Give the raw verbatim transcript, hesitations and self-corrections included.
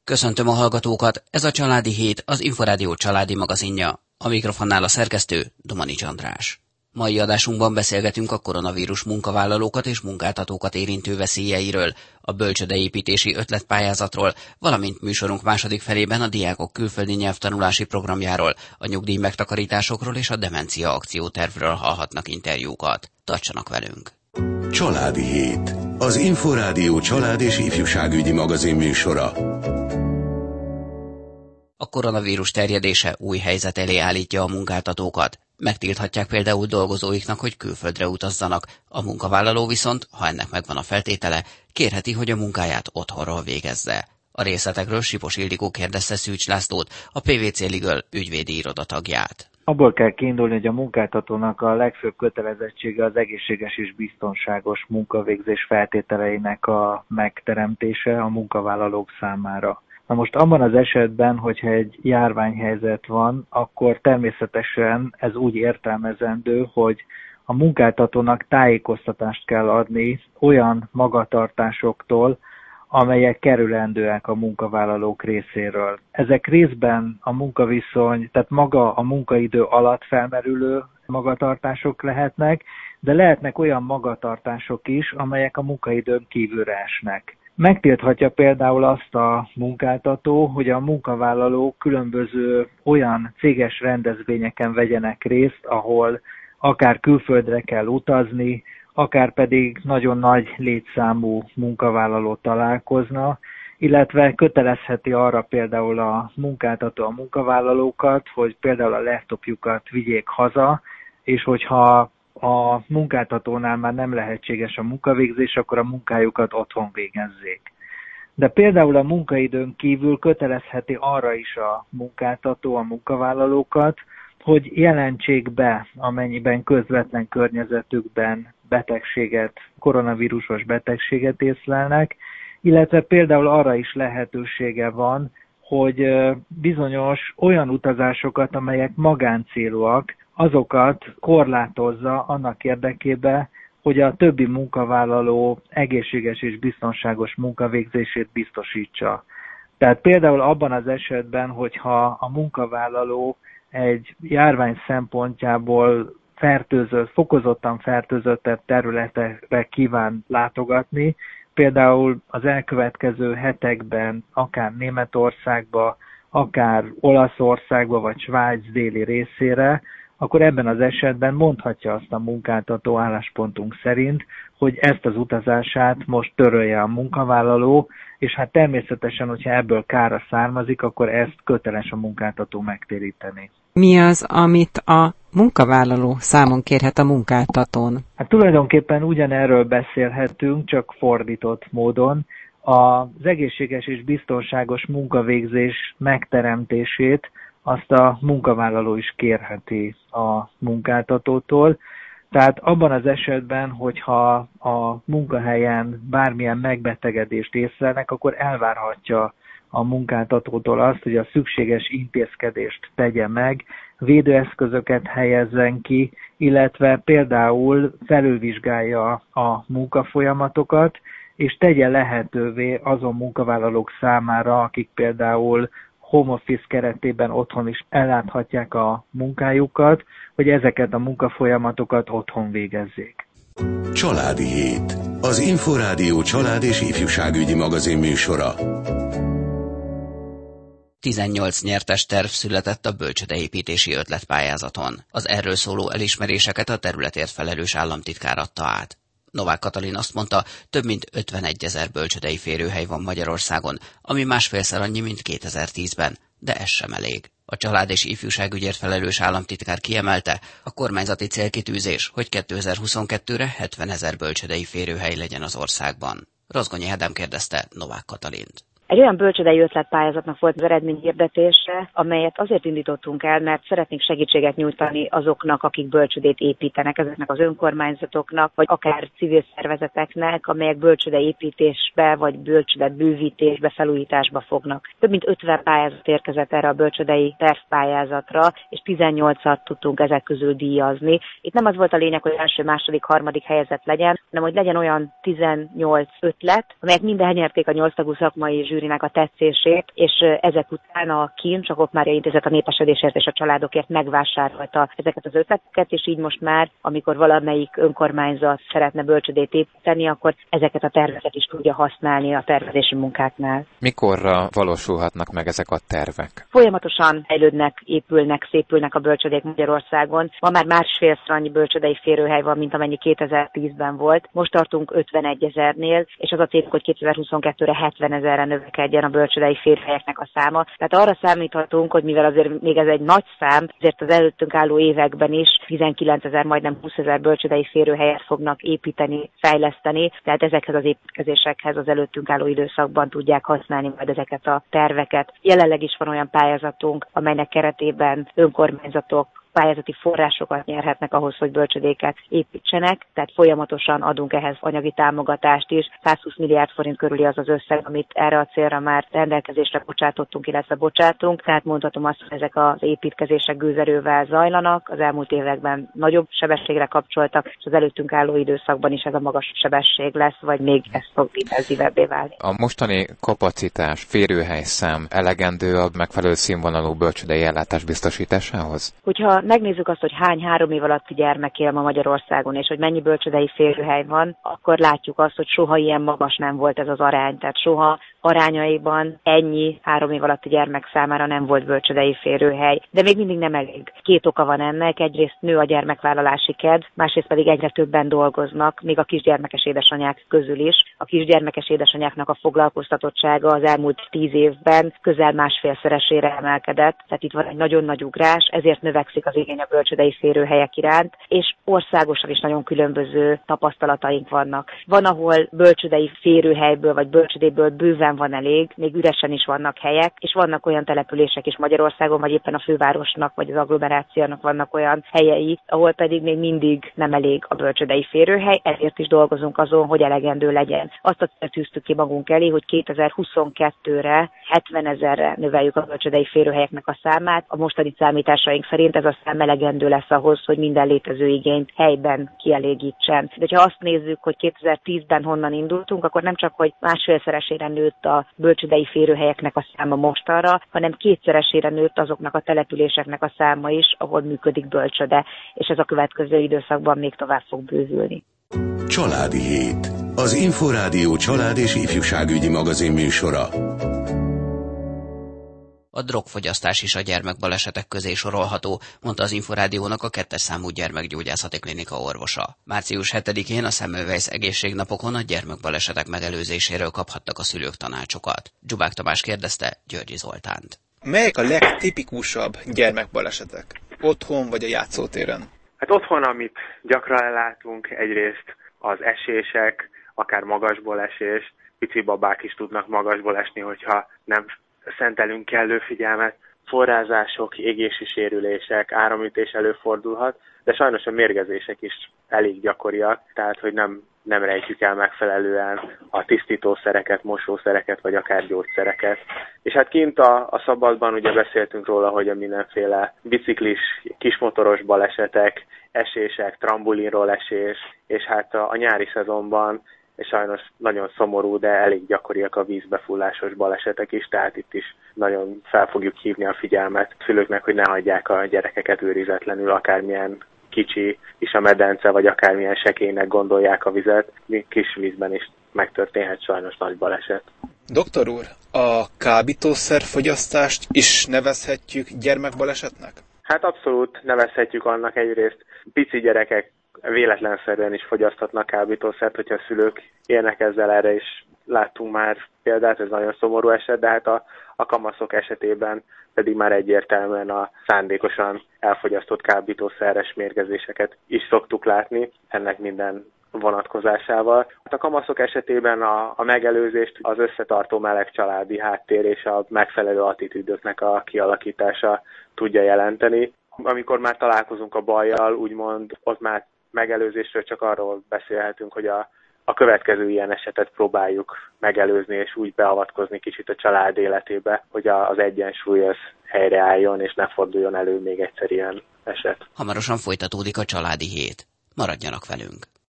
Köszöntöm a hallgatókat, ez a Családi Hét, az Inforádió családi magazinja. A mikrofonnál a szerkesztő Domanics András. Mai adásunkban beszélgetünk a koronavírus munkavállalókat és munkáltatókat érintő veszélyeiről, a bölcsődeépítési ötletpályázatról, valamint műsorunk második felében a diákok külföldi nyelvtanulási programjáról, a nyugdíj megtakarításokról és a demencia akciótervről hallhatnak interjúkat. Tartsanak velünk! Családi Hét, az Inforádió család és ifjúságügyi magazin műsora. A koronavírus terjedése új helyzet elé állítja a munkáltatókat. Megtilthatják például dolgozóiknak, hogy külföldre utazzanak. A munkavállaló viszont, ha ennek megvan a feltétele, kérheti, hogy a munkáját otthonról végezze. A részletekről Sipos Ildikó kérdezte Szűcs Lászlót, a pé vé cé Legal ügyvédi iroda tagját. Abból kell kiindulni, hogy a munkáltatónak a legfőbb kötelezettsége az egészséges és biztonságos munkavégzés feltételeinek a megteremtése a munkavállalók számára. Na most abban az esetben, hogyha egy járványhelyzet van, akkor természetesen ez úgy értelmezendő, hogy a munkáltatónak tájékoztatást kell adni olyan magatartásoktól, amelyek kerülendőek a munkavállalók részéről. Ezek részben a munkaviszony, tehát maga a munkaidő alatt felmerülő magatartások lehetnek, de lehetnek olyan magatartások is, amelyek a munkaidőn kívülre esnek. Megtilthatja például azt a munkáltató, hogy a munkavállalók különböző olyan céges rendezvényeken vegyenek részt, ahol akár külföldre kell utazni, akár pedig nagyon nagy létszámú munkavállaló találkozna, illetve kötelezheti arra például a munkáltató a munkavállalókat, hogy például a laptopjukat vigyék haza, és hogyha a munkáltatónál már nem lehetséges a munkavégzés, akkor a munkájukat otthon végezzék. De például a munkaidőn kívül kötelezheti arra is a munkáltató a munkavállalókat, hogy jelentsék be, amennyiben közvetlen környezetükben betegséget, koronavírusos betegséget észlelnek, illetve például arra is lehetősége van, hogy bizonyos olyan utazásokat, amelyek magáncélúak, azokat korlátozza annak érdekében, hogy a többi munkavállaló egészséges és biztonságos munkavégzését biztosítsa. Tehát például abban az esetben, hogyha a munkavállaló egy járvány szempontjából fertőzött, fokozottan fertőzöttebb területekre kíván látogatni, például az elkövetkező hetekben akár Németországba, akár Olaszországba vagy Svájc déli részére, akkor ebben az esetben mondhatja azt a munkáltató álláspontunk szerint, hogy ezt az utazását most törölje a munkavállaló, és hát természetesen, hogyha ebből kára származik, akkor ezt köteles a munkáltató megtéríteni. Mi az, amit a munkavállaló számon kérhet a munkáltatón? Hát tulajdonképpen ugyanerről beszélhetünk, csak fordított módon. Az egészséges és biztonságos munkavégzés megteremtését azt a munkavállaló is kérheti a munkáltatótól. Tehát abban az esetben, hogyha a munkahelyen bármilyen megbetegedést észlelnek, akkor elvárhatja a munkáltatótól azt, hogy a szükséges intézkedést tegye meg, védőeszközöket helyezzen ki, illetve például felülvizsgálja a munkafolyamatokat, és tegye lehetővé azon munkavállalók számára, akik például home office keretében otthon is elláthatják a munkájukat, hogy ezeket a munkafolyamatokat otthon végezzék. Családi Hét, az Inforádió család és ifjúságügyi magazin műsora. tizennyolc nyertes terv született a bölcsődeépítési ötletpályázaton. Az erről szóló elismeréseket a területért felelős államtitkár adta át. Novák Katalin azt mondta, több mint ötvenegyezer bölcsődei férőhely van Magyarországon, ami másfélszer annyi, mint kétezer-tízben, de ez sem elég. A család és ifjúságügyért felelős államtitkár kiemelte, a kormányzati célkitűzés, hogy kétezer-huszonkettőre hetvenezer bölcsődei férőhely legyen az országban. Rozgonyi Ádám kérdezte Novák Katalint. Egy olyan bölcsődei ötletpályázatnak volt az eredményhirdetése, amelyet azért indítottunk el, mert szeretnénk segítséget nyújtani azoknak, akik bölcsődét építenek, ezeknek az önkormányzatoknak, vagy akár civil szervezeteknek, amelyek bölcsődeépítésbe, vagy bölcsőde bővítésbe, felújításba fognak. Több mint ötven pályázat érkezett erre a bölcsődei tervpályázatra, és tizennyolcat tudtunk ezek közül díjazni. Itt nem az volt a lényeg, hogy első, második, harmadik helyezett legyen, hanem hogy legyen olyan tizennyolc ötlet, amelyek mind elnyerték a nyolc tagú szakmai zsűri zsűrinek a tetszését, és ezek után a Kincs, a Koppmária Intézet a népesedésért és a családokért megvásárolta ezeket az ötleteket, és így most már, amikor valamelyik önkormányzat szeretne bölcsödét építeni, akkor ezeket a terveket is tudja használni a tervezési munkáknál. Mikorra valósulhatnak meg ezek a tervek? Folyamatosan fejlődnek, épülnek, szépülnek a bölcsödék Magyarországon. Ma már másfélszer annyi bölcsödei férőhely van, mint amennyi kétezer-tízben volt. Most tartunk ötvenegy ezernél, és az a célunk, hogy kétezer-huszonkettőre hetven ezerre növekedjen a bölcsödei férőhelyeknek a száma. Tehát arra számíthatunk, hogy mivel azért még ez egy nagy szám, ezért az előttünk álló években is tizenkilenc ezer, majdnem húsz ezer bölcsödei férőhelyet fognak építeni, fejleszteni, tehát ezekhez az építkezésekhez az előttünk álló időszakban tudják használni majd ezeket a terveket. Jelenleg is van olyan pályázatunk, amelynek keretében önkormányzatok pályázati forrásokat nyerhetnek ahhoz, hogy bölcsödéket építsenek, tehát folyamatosan adunk ehhez anyagi támogatást is. százhúsz milliárd forint körüli az az összeg, amit erre a célra már rendelkezésre bocsátottunk, illetve bocsátunk. Tehát mondhatom azt, hogy ezek az építkezések gőzerővel zajlanak, az elmúlt években nagyobb sebességre kapcsoltak, és az előttünk álló időszakban is ez a magas sebesség lesz, vagy még ez fog intenzívebbé válni. A mostani kapacitás, férőhelyszám elegendő a megfelelő színvonalú bölcsödei ellátás biztosításához? Hogyha megnézzük azt, hogy hány három év alatti gyermek él ma Magyarországon, és hogy mennyi bölcsödei férőhely van, akkor látjuk azt, hogy soha ilyen magas nem volt ez az arány. Tehát soha arányaiban ennyi három év alatti gyermek számára nem volt bölcsödei férőhely. De még mindig nem elég. Két oka van ennek. Egyrészt nő a gyermekvállalási kedv, másrészt pedig egyre többen dolgoznak, még a kisgyermekes édesanyák közül is. A kisgyermekes édesanyáknak a foglalkoztatottsága az elmúlt tíz évben közel másfélszeresére emelkedett. Tehát itt van egy nagyon nagy ugrás, ezért növekszik az igény a bölcsödei férőhelyek iránt, és országosan is nagyon különböző tapasztalataink vannak. Van, ahol bölcsödei férőhelyből vagy bölcsödéből bőven van elég, még üresen is vannak helyek, és vannak olyan települések is Magyarországon, vagy éppen a fővárosnak, vagy az agglomerációnak vannak olyan helyei, ahol pedig még mindig nem elég a bölcsödei férőhely, ezért is dolgozunk azon, hogy elegendő legyen. Azt a célt tűztük ki magunk elé, hogy kétezer-huszonkettőre hetven ezerre növeljük a bölcsödei férőhelyeknek a számát. A mostani számításaink szerint ez a szám elegendő lesz ahhoz, hogy minden létező igényt helyben kielégítsen. De ha azt nézzük, hogy kétezer-tízben honnan indultunk, akkor nem csak, hogy másfélszeresére nőtt a bölcsödei férőhelyeknek a száma mostanra, hanem kétszeresére nőtt azoknak a településeknek a száma is, ahol működik bölcsöde, és ez a következő időszakban még tovább fog bővülni. Családi hét. Az Inforádió család és ifjúságügyi magazin műsora. A drogfogyasztás is a gyermekbalesetek közé sorolható, mondta az Inforádiónak a kettes számú gyermekgyógyászati klinika orvosa. március hetedikén a Semmelweis egészségnapokon a gyermekbalesetek megelőzéséről kaphattak a szülők tanácsokat. Dzsubák Tamás kérdezte Györgyi Zoltánt. Melyek a legtipikusabb gyermekbalesetek? Otthon vagy a játszótéren? Hát otthon, amit gyakran látunk, egyrészt az esések, akár magasból esés. Pici babák is tudnak magasból esni, hogyha nem szentelünk kellő figyelmet. Forrázások, égési sérülések, áramütés előfordulhat, de sajnos a mérgezések is elég gyakoriak, tehát hogy nem, nem rejtjük el megfelelően a tisztítószereket, mosószereket, vagy akár gyógyszereket. És hát kint a, a szabadban ugye beszéltünk róla, hogy a mindenféle biciklis, kismotoros balesetek, esések, trambulinról esés, és hát a, a nyári szezonban és sajnos nagyon szomorú, de elég gyakoriak a vízbefullásos balesetek is, tehát itt is nagyon fel fogjuk hívni a figyelmet szülőknek, hogy ne hagyják a gyerekeket őrizetlenül, akármilyen kicsi is a medence, vagy akármilyen sekélynek gondolják a vizet, kis vízben is megtörténhet sajnos nagy baleset. Doktor úr, a kábítószerfogyasztást is nevezhetjük gyermekbalesetnek? Hát abszolút nevezhetjük annak, egyrészt pici gyerekek véletlenszerűen is fogyaszthatnak kábítószert, hogyha a szülők élnek ezzel, erre is láttunk már példát, ez nagyon szomorú eset, de hát a, a kamaszok esetében pedig már egyértelműen a szándékosan elfogyasztott kábítószeres mérgezéseket is szoktuk látni, ennek minden vonatkozásával. A kamaszok esetében a, a megelőzést az összetartó meleg családi háttér és a megfelelő attitűdöknek a kialakítása tudja jelenteni. Amikor már találkozunk a bajjal, úgymond ott már megelőzésről csak arról beszélhetünk, hogy a, a következő ilyen esetet próbáljuk megelőzni, és úgy beavatkozni kicsit a család életébe, hogy a, az egyensúly az helyreálljon, és ne forduljon elő még egyszer ilyen eset. Hamarosan folytatódik a családi hét. Maradjanak velünk!